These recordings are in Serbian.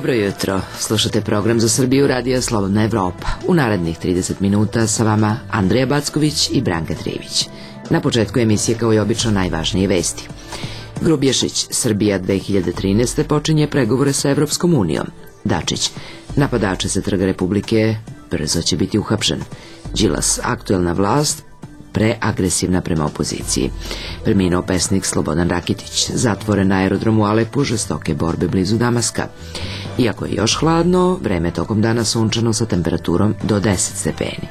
Dobro jutro, slušate program za Srbiju Radija Slobodna Evropa. U narednih 30 minuta sa vama Andreja Backović i Branka Trivić. Na početku emisije kao i obično najvažnije vesti. Grubješić, Srbija 2013. počinje pregovore sa Evropskom unijom. Dačić, napadače sa Trga Republike, brzo će biti uhapšen. Đilas, aktuelna vlast, preagresivna prema opoziciji. Preminuo pesnik Slobodan Rakitić, zatvoren na aerodromu u Alepu, žestoke borbe blizu Damaska. Iako je još hladno, vreme tokom dana sunčano sa temperaturom do 10 stepeni.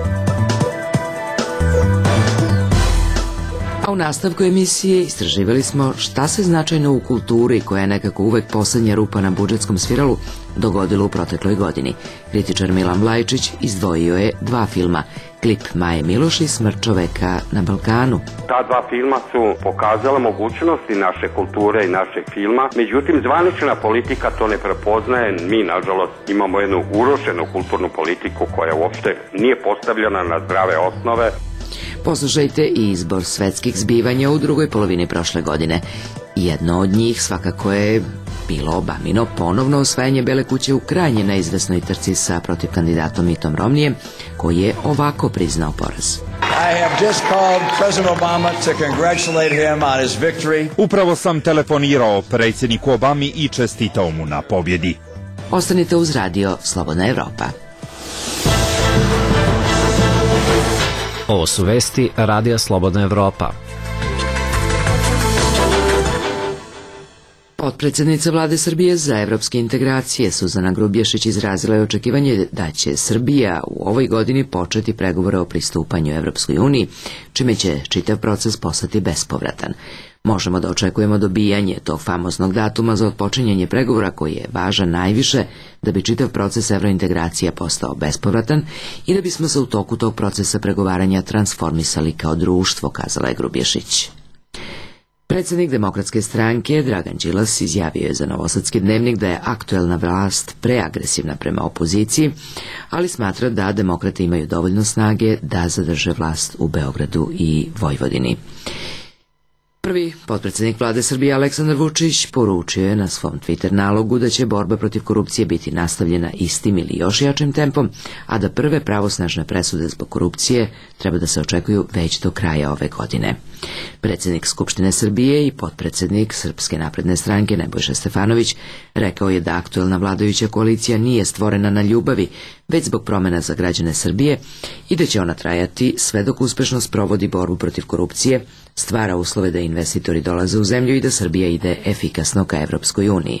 A u nastavku emisije istraživali smo šta se značajno u kulturi, koja je nekako uvek poslednja rupa na budžetskom sviralu, dogodilo u protekloj godini. Kritičar Milan Vlajčić izdvojio je 2 filma, klip Maje Miloš i Smrt čoveka na Balkanu. Ta 2 filma su pokazala mogućnosti naše kulture i našeg filma, međutim zvanična politika to ne prepoznaje. Mi, nažalost, imamo jednu urušenu kulturnu politiku koja uopšte nije postavljena na zdrave osnove. Poslušajte i izbor svetskih zbivanja u drugoj polovini prošle godine. Jedno od njih svakako je bilo Obamino ponovno osvajanje Bele kuće u krajnje neizvesnoj trci sa protiv kandidatom Mittom Romnijem, koji je ovako priznao poraz. Upravo sam telefonirao predsjedniku Obami i čestitao mu na pobjedi. Ostanite uz radio Slobodna Evropa. Ovo su vesti Radija Slobodna Evropa. Potpredsednica Vlade Srbije za evropske integracije Suzana Grubješić izrazila je očekivanje da će Srbija u ovoj godini početi pregovore o pristupanju Evropskoj uniji, čime će čitav proces postati bespovratan. Možemo da očekujemo dobijanje tog famoznog datuma za otpočinjanje pregovora, koji je važan najviše da bi čitav proces evrointegracija postao bespovratan i da bismo se u toku tog procesa pregovaranja transformisali kao društvo, kazala je Grubješić. Predsednik Demokratske stranke Dragan Đilas izjavio je za Novosadski dnevnik da je aktuelna vlast preagresivna prema opoziciji, ali smatra da demokrate imaju dovoljno snage da zadrže vlast u Beogradu i Vojvodini. Prvi potpredsednik Vlade Srbije Aleksandar Vučić poručio je na svom Twitter nalogu da će borba protiv korupcije biti nastavljena istim ili još jačim tempom, a da prve pravosnažne presude zbog korupcije treba da se očekuju već do kraja ove godine. Predsednik Skupštine Srbije i potpredsednik Srpske napredne stranke Nebojša Stefanović rekao je da aktuelna vladajuća koalicija nije stvorena na ljubavi, već zbog promena za građane Srbije i da će ona trajati sve dok uspešno sprovodi borbu protiv korupcije, stvara uslove da investitori dolaze u zemlju i da Srbija ide efikasno ka Evropskoj uniji.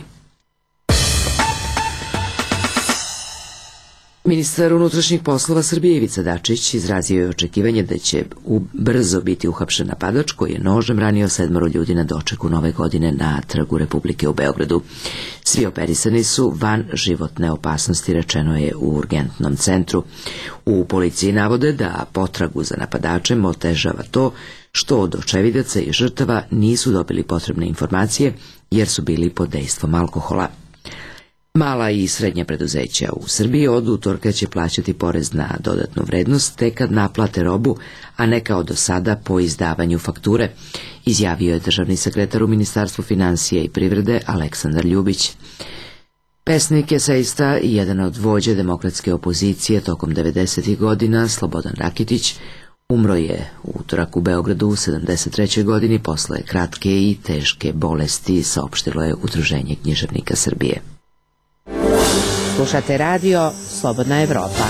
Ministar unutrašnjih poslova Srbije Ivica Dačić izrazio je očekivanje da će brzo biti uhapšen napadač koji je nožem ranio 7 ljudi na dočeku Nove godine na Trgu Republike u Beogradu. Svi operisani su van životne opasnosti, rečeno je u urgentnom centru. U policiji navode da potragu za napadačem otežava to što od očevidaca i žrtava nisu dobili potrebne informacije jer su bili pod dejstvom alkohola. Mala i srednja preduzeća u Srbiji od utorka će plaćati porez na dodatnu vrednost tek kad naplate robu, a ne kao do sada po izdavanju fakture, izjavio je državni sekretar u Ministarstvu finansija i privrede Aleksandar Ljubić. Pesnik, esejista i jedan od vođa demokratske opozicije tokom 90. godina, Slobodan Rakitić, umro je u utorak u Beogradu u 73. godini posle kratke i teške bolesti, saopštilo je Udruženje književnika Srbije. Slušate radio Slobodna Evropa.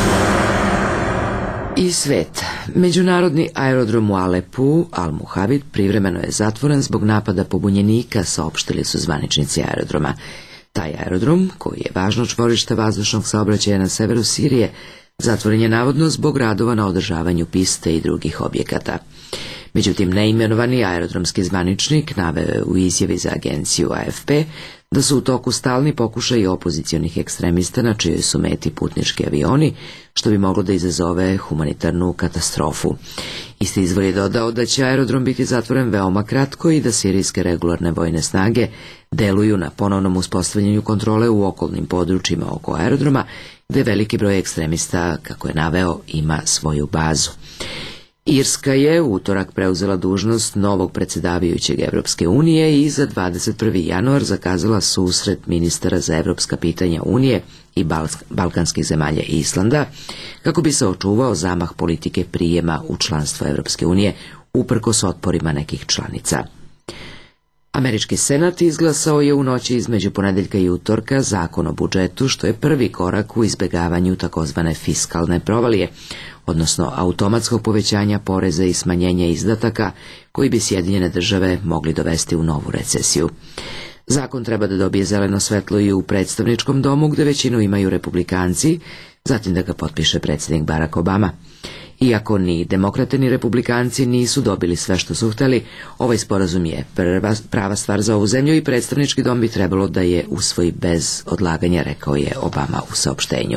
I svet. Međunarodni aerodrom u Alepu, Al Muhavit, privremeno je zatvoren zbog napada pobunjenika, saopštili su zvaničnici aerodroma. Taj aerodrom, koji je važno čvorište vazdušnog saobraćaja na severu Sirije, zatvoren je navodno zbog radova na održavanju piste i drugih objekata. Međutim, neimenovani aerodromski zvaničnik naveo je u izjavi za agenciju AFP da su u toku stalni pokušaji opozicionih ekstremista na čijoj su meti putnički avioni, što bi moglo da izazove humanitarnu katastrofu. Isti izvor je dodao da će aerodrom biti zatvoren veoma kratko i da sirijske regularne vojne snage deluju na ponovnom uspostavljanju kontrole u okolnim područjima oko aerodroma, gde veliki broj ekstremista, kako je naveo, ima svoju bazu. Irska je u utorak preuzela dužnost novog predsjedavajućeg Evropske unije i za 21. januar zakazala susret ministara za evropska pitanja Unije i balkanskih zemalja Islanda, kako bi se očuvao zamah politike prijema u članstvo Evropske unije uprkos otporima nekih članica. Američki senat izglasao je u noći između ponedeljka i utorka zakon o budžetu, što je prvi korak u izbegavanju takozvane fiskalne provalije, odnosno automatskog povećanja poreza i smanjenja izdataka koji bi Sjedinjene države mogli dovesti u novu recesiju. Zakon treba da dobije zeleno svetlo i u predstavničkom domu, gde većinu imaju republikanci, zatim da ga potpiše predsjednik Barack Obama. Iako ni demokrate ni republikanci nisu dobili sve što su hteli, ovaj sporazum je prava stvar za ovu zemlju i predstavnički dom bi trebalo da je usvoji bez odlaganja, rekao je Obama u saopštenju.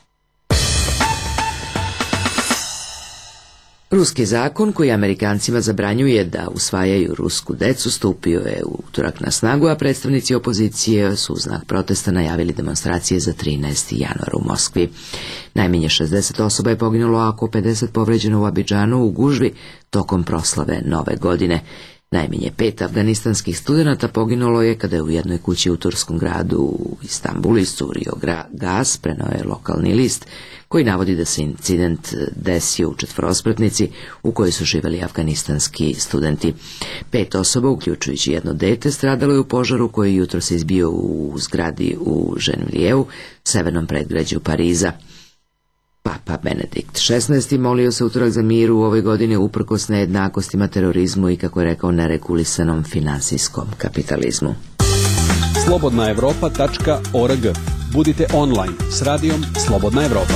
Ruski zakon koji Amerikancima zabranjuje da usvajaju rusku decu stupio je u utorak na snagu, a predstavnici opozicije su u znak protesta najavili demonstracije za 13. januar u Moskvi. Najmanje 60 osoba je poginulo, a oko 50 povređeno u Abidžanu u gužvi tokom proslave Nove godine. Najmanje 5 afganistanskih studenata poginulo je kada je u jednoj kući u turskom gradu u Istanbulu iscurio gas, preneo je lokalni list koji navodi da se incident desio u četvorospratnici u kojoj su živeli afganistanski studenti. 5 osoba, uključujući jedno dete, stradalo je u požaru koji je jutros izbio u zgradi u Ženevlijevu, severnom predgrađu Pariza. Papa Benedikt XVI. Molio se utorak za mir u ovoj godini uprkos nejednakostima, terorizmu i, kako je rekao, neregulisanom finansijskom kapitalizmu. slobodnaevropa.org. Budite online s radijom Slobodna Evropa.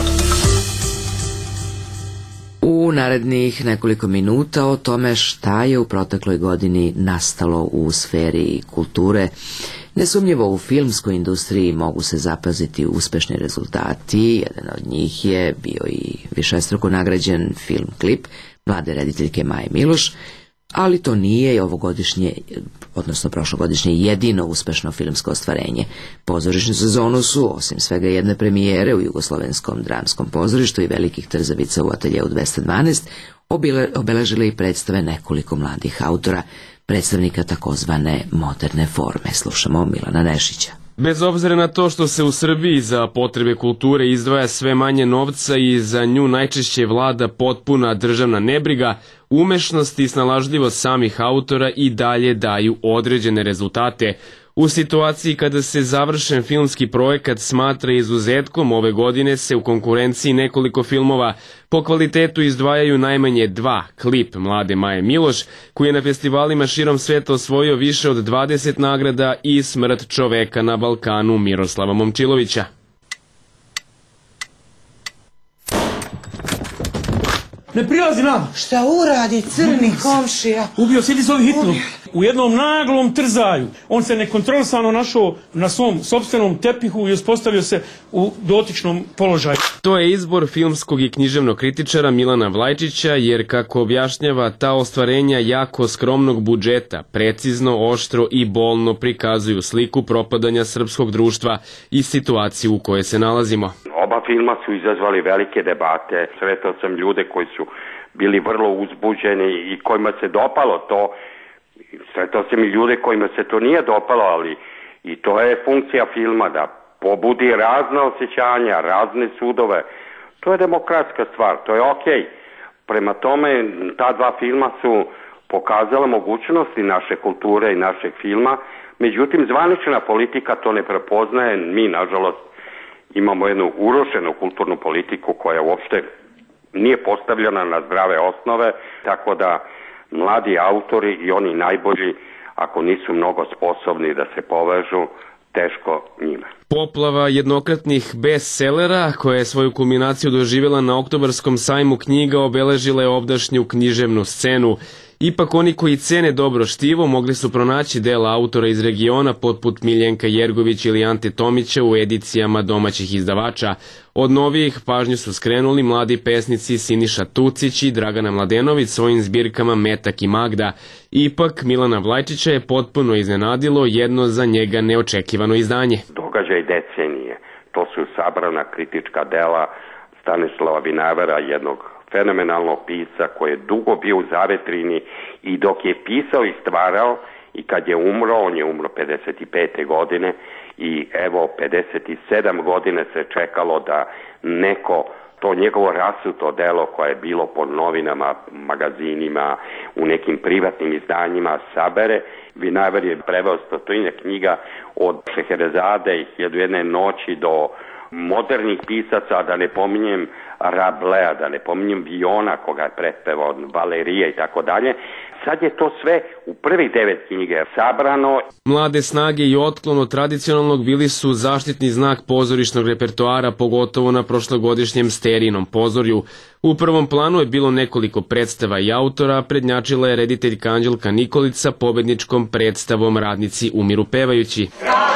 U narednih nekoliko minuta o tome šta je u protekloj godini nastalo u sferi kulture. Nesumnjivo u filmskoj industriji mogu se zapaziti uspešni rezultati. Jedan od njih je bio i višestruko nagrađen film klip mlade rediteljke Maje Miloš, ali to nije ovogodišnje, odnosno prošlogodišnje, jedino uspešno filmsko ostvarenje. Pozorišnu sezonu su, osim svega jedne premijere u Jugoslovenskom dramskom pozorištu i velikih trzavica u ateljeu 212, obeležile i predstave nekoliko mladih autora, predstavnika takozvane moderne forme. Slušamo Milana Nešića. Bez obzira na to što se u Srbiji za potrebe kulture izdvaja sve manje novca i za nju najčešće vlada potpuna državna nebriga, umešnost i snalažljivost samih autora i dalje daju određene rezultate. U situaciji kada se završen filmski projekat smatra izuzetkom, ove godine se u konkurenciji nekoliko filmova po kvalitetu izdvajaju najmanje 2, klip mlade Maje Miloš, koji je na festivalima širom sveta osvojio više od 20 nagrada, i Smrt čoveka na Balkanu Miroslava Momčilovića. Ne prilazi nam! Šta uradi crni komšija? Ubio se, idi zove hitnu. U jednom naglom trzaju. On se nekontrolisano našao na svom sopstvenom tepihu i uspostavio se u dotičnom položaju. To je izbor filmskog i književnog kritičara Milana Vlajčića, jer, kako objašnjava, ta ostvarenja jako skromnog budžeta precizno, oštro i bolno prikazuju sliku propadanja srpskog društva i situaciju u kojoj se nalazimo. Oba filma su izazvali velike debate. Sretao sam ljude koji su bili vrlo uzbuđeni i kojima se dopalo to. Sretao sam i ljude kojima se to nije dopalo, ali i to je funkcija filma, da pobudi razna osjećanja, razne sudove. To je demokratska stvar, to je okej. Prema tome, ta dva filma su pokazala mogućnosti naše kulture i našeg filma, međutim, zvanična politika to ne prepoznaje. Mi, nažalost, imamo jednu urušenu kulturnu politiku koja uopšte nije postavljena na zdrave osnove, tako da mladi autori i oni najbolji, ako nisu mnogo sposobni da se povežu, teško njima. Poplava jednokratnih bestsellera, koja je svoju kulminaciju doživjela na Oktobarskom sajmu knjiga, obeležila je ovdašnju književnu scenu. Ipak oni koji cene dobro štivo mogli su pronaći dela autora iz regiona poput Miljenka Jergović ili Ante Tomića u edicijama domaćih izdavača. Od novijih pažnju su skrenuli mladi pesnici Siniša Tucić i Dragana Mladenović svojim zbirkama Metak i Magda. Ipak Milana Vlajčića je potpuno iznenadilo jedno za njega neočekivano izdanje. Događaj decenije, to su sabrana kritička dela Stanislava Vinavera, jednog fenomenalnog pisca koji je dugo bio u zavetrini i dok je pisao i stvarao i kad je umro, on je umro 55. godine i evo 57 godine se čekalo da neko to njegovo rasuto delo koje je bilo po novinama, magazinima, u nekim privatnim izdanjima sabere. Vinaver je preveo 100 knjiga od Šeherezade i 1001 noći do modernih pisaca, da ne pominjem Rablea, da ne pominjem Viona koga je prepevao, Valerije i tako dalje. Sad je to sve u prvih 9 knjiga sabrano. Mlade snage i otklon od tradicionalnog bili su zaštitni znak pozorišnog repertoara, pogotovo na prošlogodišnjem Sterijinom pozorju. U prvom planu je bilo nekoliko predstava i autora, prednjačila je rediteljka Anđelka Nikolić pobedničkom predstavom Radnici umiru pevajući.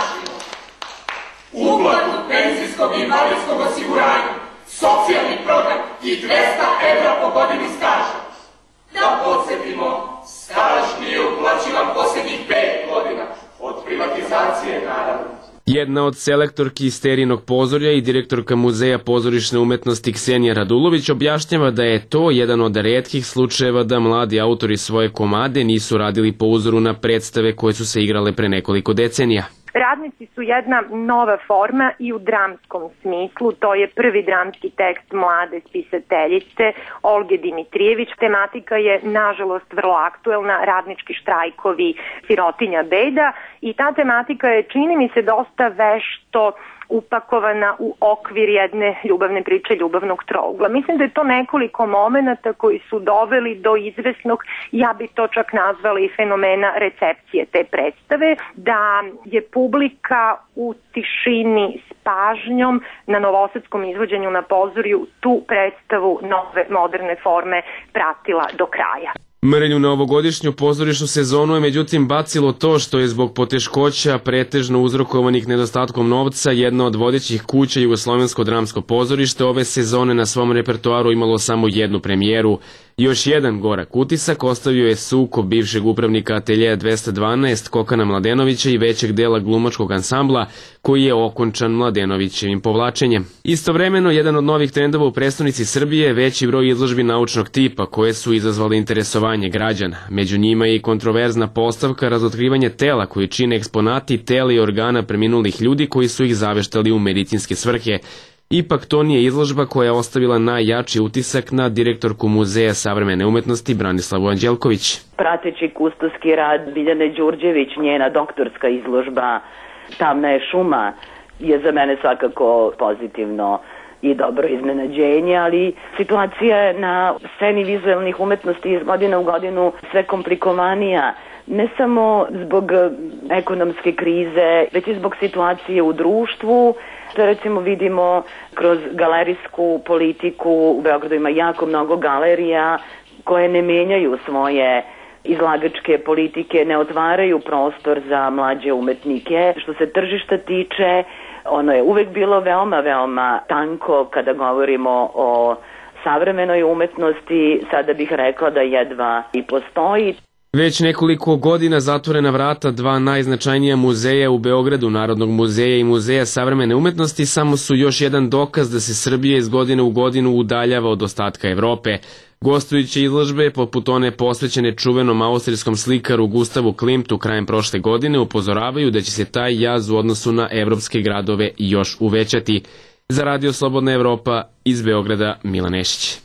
Uplatu penzijskog i invalidskog osiguranja, socijalni program i 200 evra po godini staža. Da podsjetimo, staž nije uplaćivan posljednjih 5 godina, od privatizacije naravno. Jedna od selektorki Sterijinog pozorja i direktorka Muzeja pozorišne umetnosti Ksenija Radulović objašnjava da je to jedan od retkih slučajeva da mladi autori svoje komade nisu radili po uzoru na predstave koje su se igrale pre nekoliko decenija. Radnici su jedna nova forma i u dramskom smislu. To je prvi dramski tekst mlade spisateljice Olge Dimitrijević. Tematika je, nažalost, vrlo aktuelna, radnički štrajkovi, sirotinja, beda, i ta tematika je, čini mi se, dosta vešto upakovana u okvir jedne ljubavne priče, ljubavnog trougla. Mislim da je to nekoliko momenata koji su doveli do izvesnog, ja bi to čak nazvala i fenomena recepcije te predstave, da je publika u tišini s pažnjom na novosadskom izvođenju na pozorju tu predstavu nove moderne forme pratila do kraja. Mrnju na ovogodišnju pozorišnu sezonu je međutim bacilo to što je zbog poteškoća pretežno uzrokovanih nedostatkom novca jedna od vodećih kuća Jugoslovensko dramsko pozorište ove sezone na svom repertoaru imalo samo jednu premijeru. Još jedan gorak utisak ostavio je sukob bivšeg upravnika ateljeja 212 Kokana Mladenovića i većeg dela glumačkog ansambla koji je okončan Mladenovićevim povlačenjem. Istovremeno, jedan od novih trendova u prestonici Srbije je veći broj izložbi naučnog tipa koje su izazvale interesovanje građana. Među njima je i kontroverzna postavka razotkrivanja tela koji čine eksponati tela i organa preminulih ljudi koji su ih zaveštali u medicinske svrhe. Ipak to nije izložba koja je ostavila najjači utisak na direktorku Muzeja savremene umetnosti Branislavu Anđelković. Prateći kustoski rad Biljane Đurđević, njena doktorska izložba Tamna je šuma je za mene svakako pozitivno i dobro iznenađenje, ali situacija je na sceni vizualnih umetnosti iz godine u godinu sve komplikovanija, ne samo zbog ekonomske krize, već i zbog situacije u društvu. To recimo vidimo kroz galerijsku politiku. U Beogradu ima jako mnogo galerija koje ne menjaju svoje izlagačke politike, ne otvaraju prostor za mlađe umetnike. Što se tržišta tiče, ono je uvek bilo veoma tanko kada govorimo o savremenoj umetnosti. Sada bih rekla da jedva i postoji. Već nekoliko godina zatvorena vrata dva najznačajnija muzeja u Beogradu, Narodnog muzeja i Muzeja savremene umetnosti, samo su još jedan dokaz da se Srbija iz godine u godinu udaljava od ostatka Evrope. Gostujuće izložbe, poput one posvećene čuvenom austrijskom slikaru Gustavu Klimtu krajem prošle godine, upozoravaju da će se taj jaz u odnosu na evropske gradove još uvećati. Za Radio Slobodna Evropa, iz Beograda, Milan Nešić.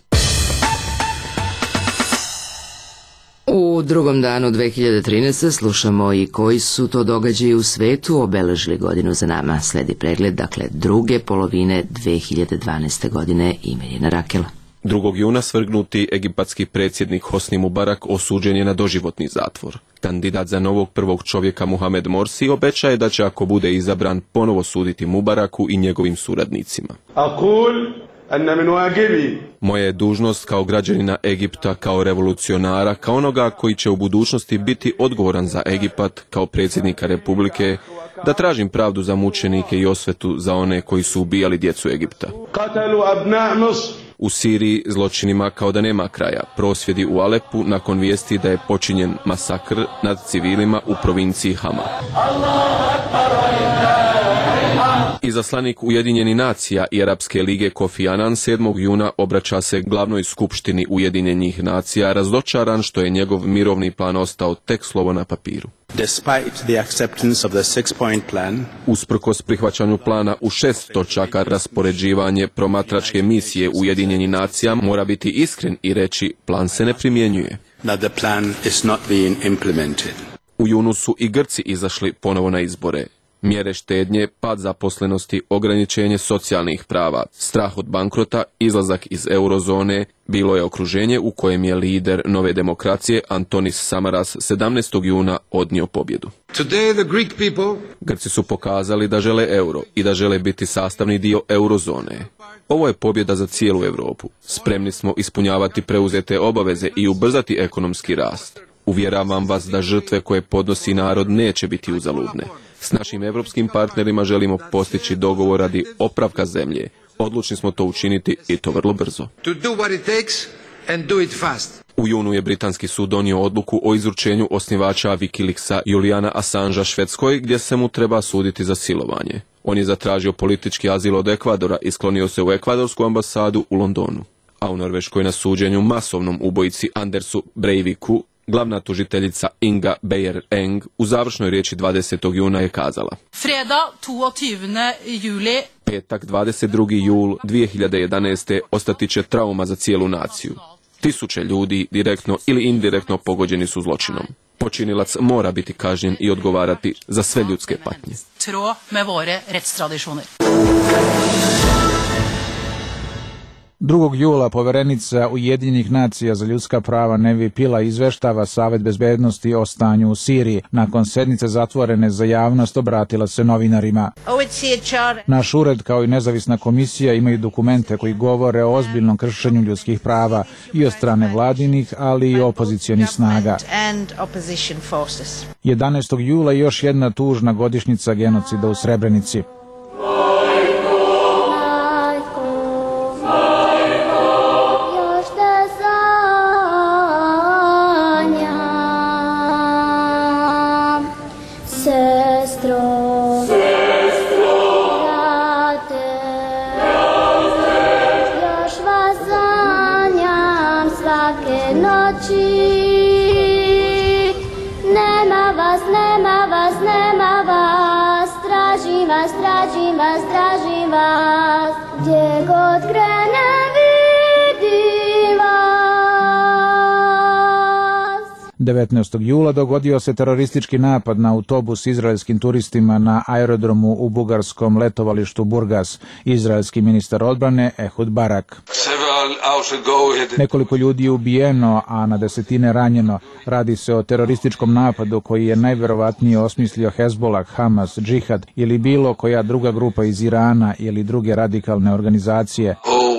U drugom danu 2013. slušamo i koji su to događaji u svetu obeležili godinu za nama. Sledi pregled, druge polovine 2012. godine i Mirjana Rakela. 2. juna svrgnuti egipatski predsjednik Hosni Mubarak osuđen je na doživotni zatvor. Kandidat za novog prvog čovjeka Mohamed Morsi obećaje da će, ako bude izabran, ponovo suditi Mubaraku i njegovim suradnicima. Moja je dužnost kao građanina Egipta, kao revolucionara, kao onoga koji će u budućnosti biti odgovoran za Egipat, kao predsjednika Republike, da tražim pravdu za mučenike i osvetu za one koji su ubijali djecu Egipta. U Siriji zločinima kao da nema kraja. Prosvjedi u Alepu nakon vijesti da je počinjen masakr nad civilima u provinciji Hama. Iz Izaslanik Ujedinjenih nacija i Arapske lige Kofi Annan 7. juna obraća se glavnoj skupštini Ujedinjenih nacija razočaran što je njegov mirovni plan ostao tek slovo na papiru. Usprkos prihvaćanju plana u 6 točaka, raspoređivanje promatračke misije Ujedinjenih nacija mora biti iskren i reći plan se ne primjenjuje. U junu su i Grci izašli ponovo na izbore. Mjere štednje, pad zaposlenosti, ograničenje socijalnih prava, strah od bankrota, izlazak iz eurozone, bilo je okruženje u kojem je lider Nove demokracije Antonis Samaras 17. juna odnio pobjedu. Grci su pokazali da žele euro i da žele biti sastavni dio eurozone. Ovo je pobjeda za cijelu Europu. Spremni smo ispunjavati preuzete obaveze i ubrzati ekonomski rast. Uvjeravam vas da žrtve koje podnosi narod neće biti uzaludne. S našim evropskim partnerima želimo postići dogovor radi opravka zemlje. Odlučni smo to učiniti i to vrlo brzo. U junu je britanski sud donio odluku o izručenju osnivača Wikileaksa Juliana Assangea Švedskoj, gdje se mu treba suditi za silovanje. On je zatražio politički azil od Ekvadora i sklonio se u ekvadorsku ambasadu u Londonu. A u Norveškoj na suđenju masovnom ubojici Andersu Breiviku glavna tužiteljica Inga Beyer Eng u završnoj riječi 20. juna je kazala: Petak 22. jul 2011. ostati će trauma za cijelu naciju. Tisuće ljudi direktno ili indirektno pogođeni su zločinom. Počinilac mora biti kažnjen i odgovarati za sve ljudske patnje. 2. jula poverenica Ujedinjenih nacija za ljudska prava Nevi Pila izveštava Savet bezbednosti o stanju u Siriji. Nakon sednice zatvorene za javnost obratila se novinarima. Naš ured kao i nezavisna komisija imaju dokumente koji govore o ozbiljnom kršenju ljudskih prava i od strane vladinih, ali i opozicionih snaga. 11. jula još jedna tužna godišnjica genocida u Srebrenici. Tražim vas, gdje god krenem vidim vas. 19. jula dogodio se teroristički napad na autobus s izraelskim turistima na aerodromu u bugarskom letovalištu Burgas. Izraelski ministar odbrane Ehud Barak. Nekoliko ljudi je ubijeno, a na desetine ranjeno. Radi se o terorističkom napadu koji je najverovatnije osmislio Hezbollah, Hamas, Džihad ili bilo koja druga grupa iz Irana ili druge radikalne organizacije.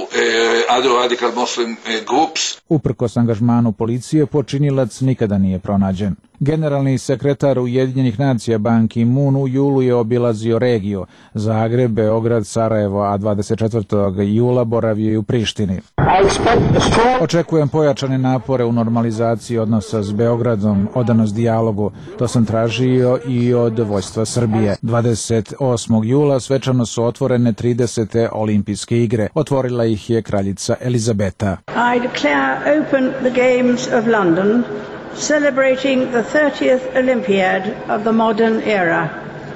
Uprkos angažmanu policije, počinilac nikada nije pronađen. Generalni sekretar Ujedinjenih nacija Ban Ki-moon u julu je obilazio regiju Zagreb, Beograd, Sarajevo, a 24. jula boravio i u Prištini. Očekujem pojačane napore u normalizaciji odnosa s Beogradom, odanost dijalogu. To sam tražio i od vojstva Srbije. 28. jula svečano su otvorene 30. olimpijske igre. Otvorila ih je kraljica Elizabeta. I declare open the Games of London, celebrating the 30th Olympiad of the modern era.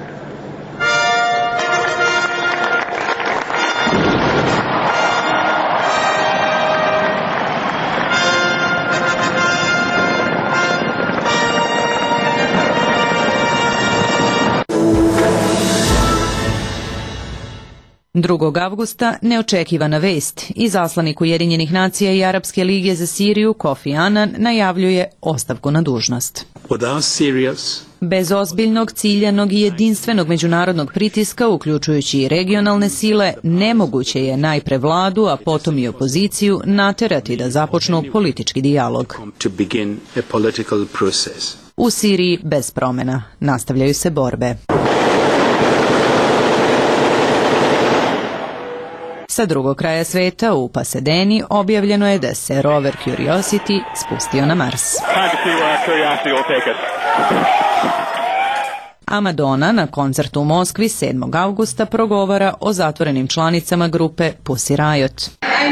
Drugog avgusta neočekivana vest. Izaslanik Ujedinjenih nacija i Arapske lige za Siriju Kofi Annan najavljuje ostavku na dužnost. Bez ozbiljnog, ciljanog i jedinstvenog međunarodnog pritiska, uključujući i regionalne sile, nemoguće je najpre vladu, a potom i opoziciju naterati da započnu politički dijalog. U Siriji bez promjena. Nastavljaju se borbe. Sa drugog kraja sveta, u Pasadeni, objavljeno je da se rover Curiosity spustio na Mars. a Madonna na koncertu u Moskvi 7. avgusta progovara o zatvorenim članicama grupe Pussy Riot.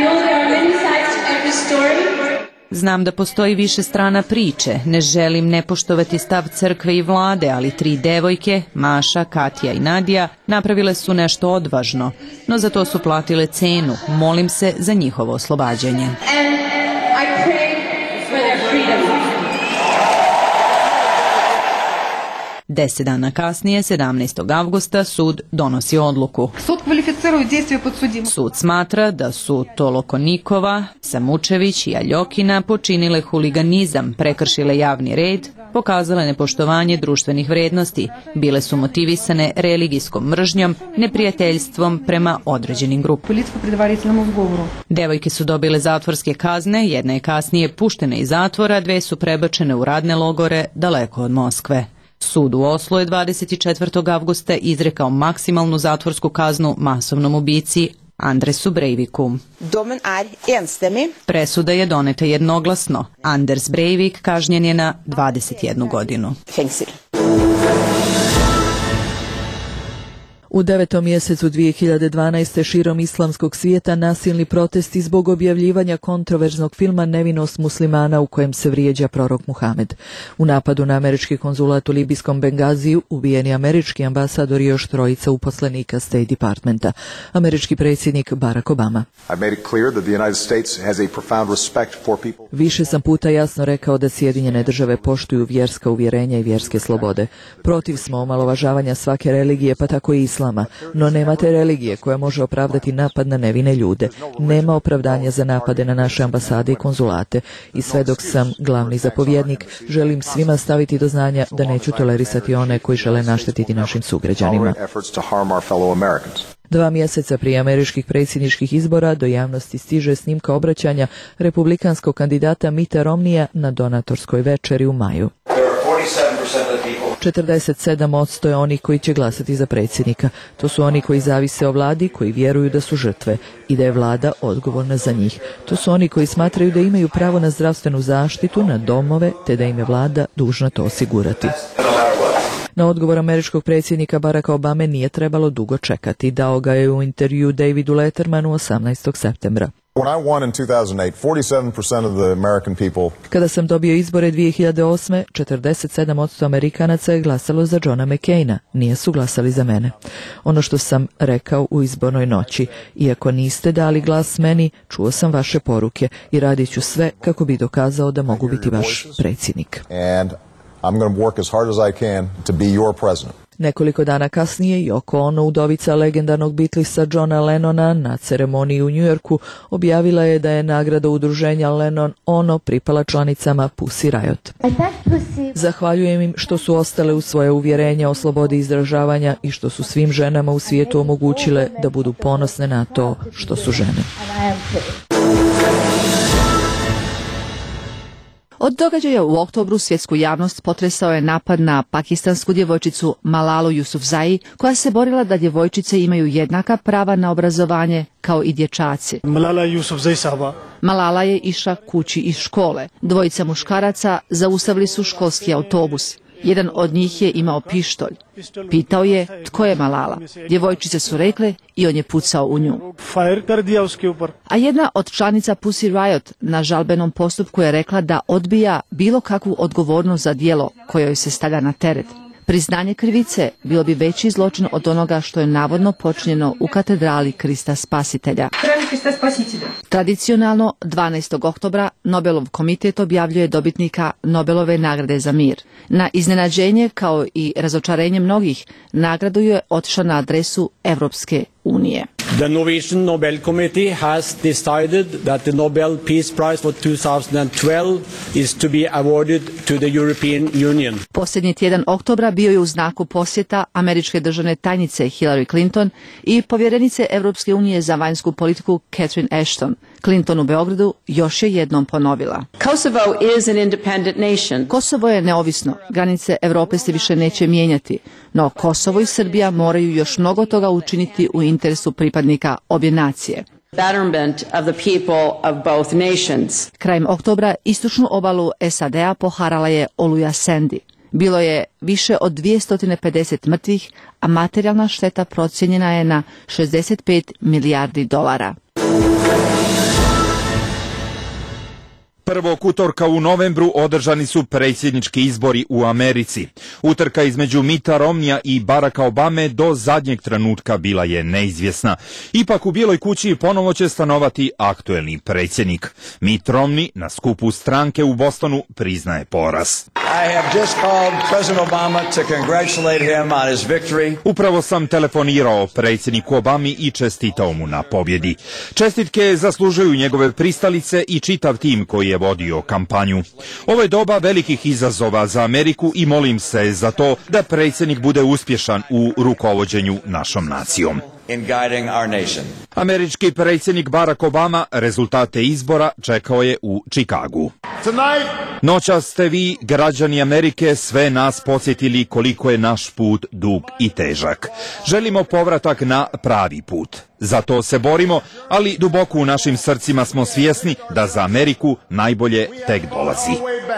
Znam da postoji više strana priče, ne želim nepoštovati stav crkve i vlade, ali 3 devojke, Maša, Katja i Nadija, napravile su nešto odvažno, no za to su platile cenu, molim se za njihovo oslobađanje. 10 dana kasnije, 17. avgusta, sud donosi odluku. Sud smatra da su Tolokonikova, Samučević i Aljokina počinile huliganizam, prekršile javni red, pokazale nepoštovanje društvenih vrednosti, bile su motivisane religijskom mržnjom, neprijateljstvom prema određenim grupama. Devojke su dobile zatvorske kazne, jedna je kasnije puštena iz zatvora, 2 su prebačene u radne logore daleko od Moskve. Sud u Oslu je 24. avgusta izrekao maksimalnu zatvorsku kaznu masovnom ubici Andresu Breiviku. Presuda je doneta jednoglasno. Anders Breivik kažnjen je na 21 godinu. U 9. mjesecu 2012. širom islamskog svijeta nasilni protesti zbog objavljivanja kontroverznog filma Nevinost muslimana u kojem se vrijeđa prorok Muhamed. U napadu na američki konzulat u libijskom Bengaziju ubijen je američki ambasador i još 3 uposlenika State Departmenta. Američki predsjednik Barack Obama. Više sam puta jasno rekao da Sjedinjene države poštuju vjerska uvjerenja i vjerske slobode. Protiv smo omalovažavanja svake religije, pa tako i islama, no nemate religije koja može opravdati napad na nevine ljude. Nema opravdanja za napade na naše ambasade i konzulate. I sve dok sam glavni zapovjednik, želim svima staviti do znanja da neću tolerisati one koji žele naštetiti našim sugrađanima. 2 mjeseca prije američkih predsjedničkih izbora do javnosti stiže snimka obraćanja republikanskog kandidata Mitta Romneya na donatorskoj večeri u maju. 47% je onih koji će glasati za predsjednika. To su oni koji zavise o vladi, koji vjeruju da su žrtve i da je vlada odgovorna za njih. To su oni koji smatraju da imaju pravo na zdravstvenu zaštitu, na domove, te da im je vlada dužna to osigurati. Na odgovor američkog predsjednika Baracka Obame nije trebalo dugo čekati. Dao ga je u intervju Davidu Lettermanu 18. septembra. Kada sam dobio izbore 2008. 47% Amerikanaca je glasalo za Johna McCaina, nije su glasali za mene. Ono što sam rekao u izbornoj noći, iako niste dali glas meni, čuo sam vaše poruke i radit ću sve kako bi dokazao da mogu biti vaš predsjednik. Nekoliko dana kasnije Yoko Ono, udovica legendarnog Beatlesa Johna Lennona, na ceremoniji u Njujorku objavila je da je nagrada udruženja Lennon Ono pripala članicama Pussy Riot. Zahvaljujem im što su ostale u svoje uvjerenja o slobodi izražavanja i što su svim ženama u svijetu omogućile da budu ponosne na to što su žene. Od događaja u oktobru svjetsku javnost potresao je napad na pakistansku djevojčicu Malalu Yousafzai, koja se borila da djevojčice imaju jednaka prava na obrazovanje kao i dječaci. Malala je išla kući iz škole. 2 muškaraca zaustavili su školski autobus. Jedan od njih je imao pištolj. Pitao je tko je Malala. Djevojčice su rekle i on je pucao u nju. A jedna od članica Pussy Riot na žalbenom postupku je rekla da odbija bilo kakvu odgovornost za djelo koje joj se stavlja na teret. Priznanje krivice bilo bi veći zločin od onoga što je navodno počinjeno u katedrali Krista Spasitelja. Tradicionalno 12. oktobra Nobelov komitet objavljuje dobitnika Nobelove nagrade za mir. Na iznenađenje kao i razočarenje mnogih, nagradu je otišla na adresu Evropske unije. The Norwegian Nobel Committee has decided that the Nobel Peace Prize for 2012 is to be awarded to the European Union. Posljednji tjedan oktobra bio je u znaku posjeta američke državne tajnice Hillary Clinton i povjerenice Europske unije za vanjsku politiku Catherine Ashton. Clinton u Beogradu još je jednom ponovila: Kosovo je neovisno, granice Europe se više neće mijenjati, no Kosovo i Srbija moraju još mnogo toga učiniti u interesu pripadnika obje nacije. Krajem oktobra istočnu obalu SAD-a poharala je oluja Sandy. Bilo je više od 250 mrtvih, a materijalna šteta procijenjena je na 65 milijardi dolara. 1. utorka u novembru održani su predsjednički izbori u Americi. Utrka između Mitta Romneya i Baracka Obame do zadnjeg trenutka bila je neizvjesna. Ipak u Bijeloj kući ponovo će stanovati aktuelni predsjednik. Mitt Romney na skupu stranke u Bostonu priznaje poraz. Upravo sam telefonirao predsjedniku Obami i čestitao mu na pobjedi. Čestitke zaslužuju njegove pristalice i čitav tim koji je vodio kampanju. Ovo je doba velikih izazova za Ameriku i molim se za to da predsjednik bude uspješan u rukovođenju našom nacijom. Američki predsjednik Barack Obama rezultate izbora čekao je u Čikagu. Noćas ste vi, građani Amerike, sve nas podsjetili koliko je naš put dug i težak. Želimo povratak na pravi put. Za to se borimo, ali duboko u našim srcima smo svjesni da za Ameriku najbolje tek dolazi.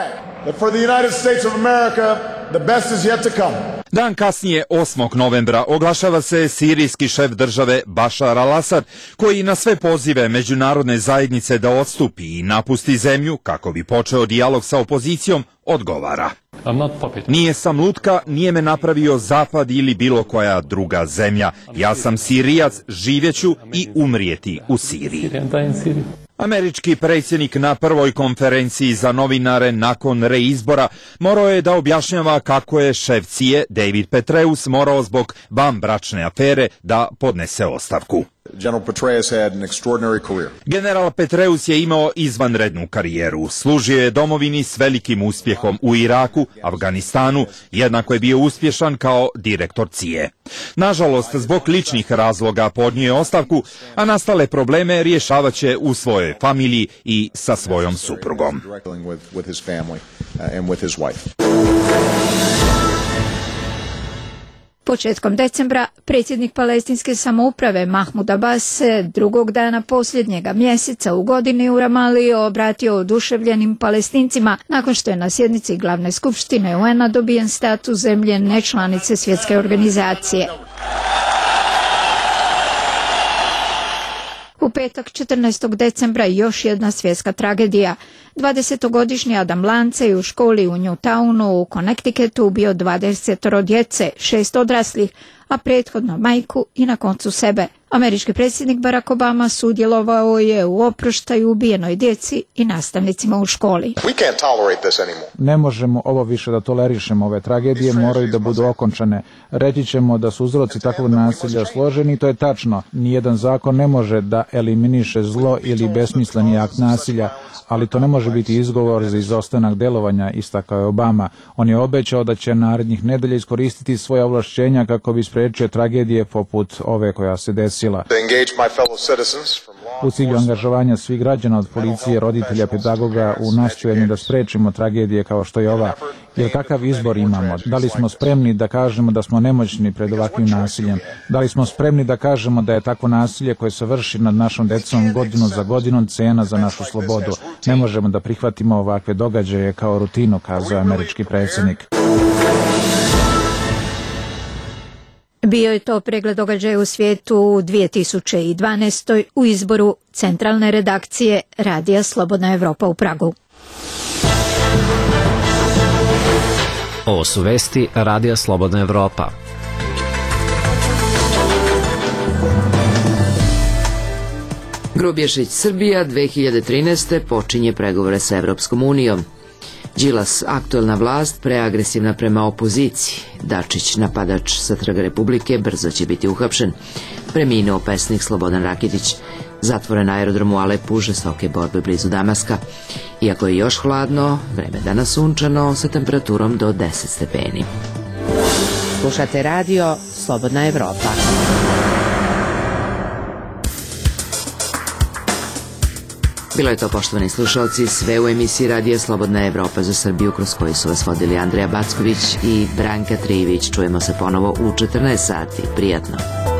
Dan kasnije, 8. novembra, oglašava se sirijski šef države Bashar al-Assad, koji na sve pozive međunarodne zajednice da odstupi i napusti zemlju kako bi počeo dijalog sa opozicijom, odgovara. Nije sam lutka, nije me napravio Zapad ili bilo koja druga zemlja. Ja sam Sirijac, živjeću i umrijeti u Siriji. Američki predsjednik na prvoj konferenciji za novinare nakon reizbora morao je da objašnjava kako je šef CIA David Petraeus morao zbog vanbračne afere da podnese ostavku. General Petraeus je imao izvanrednu karijeru. Služio je domovini s velikim uspjehom u Iraku, Afganistanu, jednako je bio uspješan kao direktor CIA. Nažalost, zbog ličnih razloga podnio je ostavku, a nastale probleme rješavat će u svojoj familiji i sa svojom suprugom. Početkom decembra predsjednik palestinske samouprave Mahmud Abbas drugog dana posljednjega mjeseca u godini u Ramali obratio oduševljenim Palestincima nakon što je na sjednici glavne skupštine UN-a dobijen status zemlje nečlanice svjetske organizacije. U petak 14. decembra još jedna svjetska tragedija. 20-godišnji Adam Lance je u školi u Newtownu u Connecticutu ubio 20 djece, 6 odraslih, a prethodno majku i na koncu sebe. Američki predsjednik Barack Obama sudjelovao je u oproštaju ubijenoj djeci i nastavnicima u školi. Ne možemo ovo više da tolerišemo, ove tragedije moraju da budu okončane. Reći ćemo da su uzroci takvog nasilja složeni, to je tačno. Nijedan zakon ne može da eliminiše zlo ili besmisleni akt nasilja, ali to ne može biti izgovor za izostanak delovanja, istakao je Obama. On je obećao da će narednih nedelja iskoristiti svoja ovlašćenja kako bi spriječio tragedije poput ove koja se desila. U cilju angažovanja svih građana od policije, roditelja, pedagoga u nastojanju da sprečimo tragedije kao što je ova. Jer kakav izbor imamo? Da li smo spremni da kažemo da smo nemoćni pred ovakvim nasiljem? Da li smo spremni da kažemo da je takvo nasilje koje se vrši nad našom decom godinu za godinom cena za našu slobodu? Ne možemo da prihvatimo ovakve događaje kao rutinu, kazao je američki predsjednik. Bio je to pregled događaja u svijetu u 2012. u izboru centralne redakcije Radija Slobodna Evropa u Pragu. Ovo su vesti Radija Slobodna Evropa. Grubješić Srbija 2013. počinje pregovore sa Evropskom unijom. Đilas, aktuelna vlast, preagresivna prema opoziciji. Dačić, napadač sa Trga Republike, brzo će biti uhapšen. Preminuo pesnik Slobodan Rakitić. Zatvoren aerodrom u Alepu, žestoke borbe blizu Damaska. Iako je još hladno, vreme danas sunčano sa temperaturom do 10 stepeni. Slušate radio Slobodna Evropa. Bilo je to, poštovani slušalci, sve u emisiji Radija Slobodna Evropa za Srbiju, kroz koju su vas vodili Andreja Backović i Branka Trivić. Čujemo se ponovo u 14 sati. Prijatno.